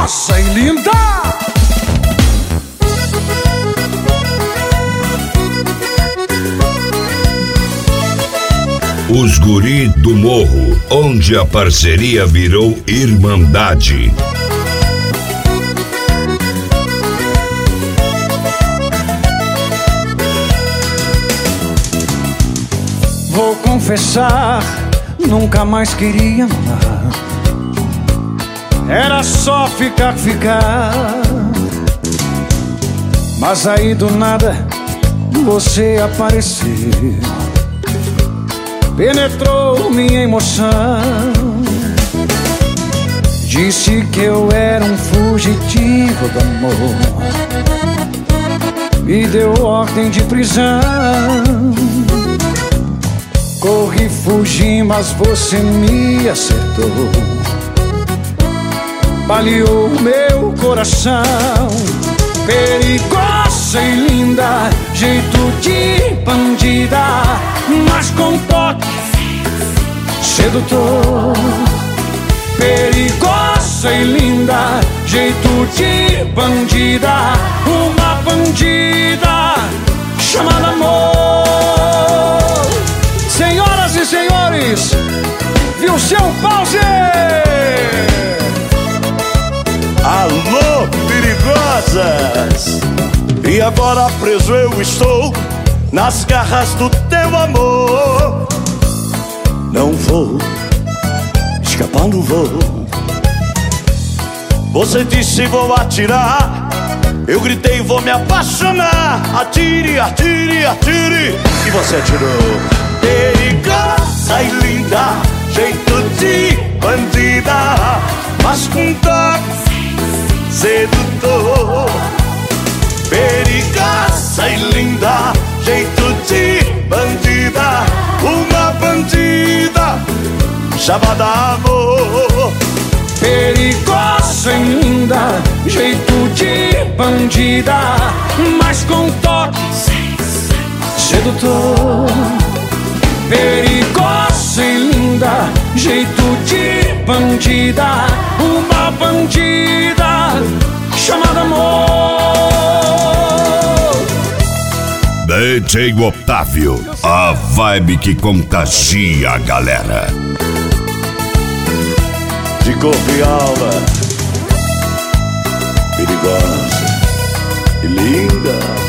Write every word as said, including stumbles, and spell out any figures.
perigosa e linda. Os Guri do Morro, onde a parceria virou irmandade. Vou confessar, nunca mais queria amar. Era só ficar, ficar. Mas aí do nada você apareceu, penetrou minha emoção. Disse que eu era um fugitivo do amor, me deu ordem de prisão. Corri, fugi, mas você me acertou, baleou meu coração. Perigosa e linda, jeito de bandida, mas com toque sedutor. Perigosa e linda, jeito de bandida, uma bandida chamada amor. Senhoras e senhores, viu seu pause? Alô, perigosas! E agora preso eu estou nas garras do teu amor. Não vou escapar, não vou. Você disse vou atirar, eu gritei vou me apaixonar. Atire, atire, atire, e você atirou. Perigosa e linda, jeito de bandida, mas com toque sedutor. Perigosa e linda, jeito de bandida, uma bandida chamada amor. Perigosa e linda, jeito de bandida, mas com toque sedutor. Perigosa e linda, jeito de bandida, uma bandida chamada amor. D J Otávio, a vibe que contagia a galera. De corpo e alma, perigosa e linda.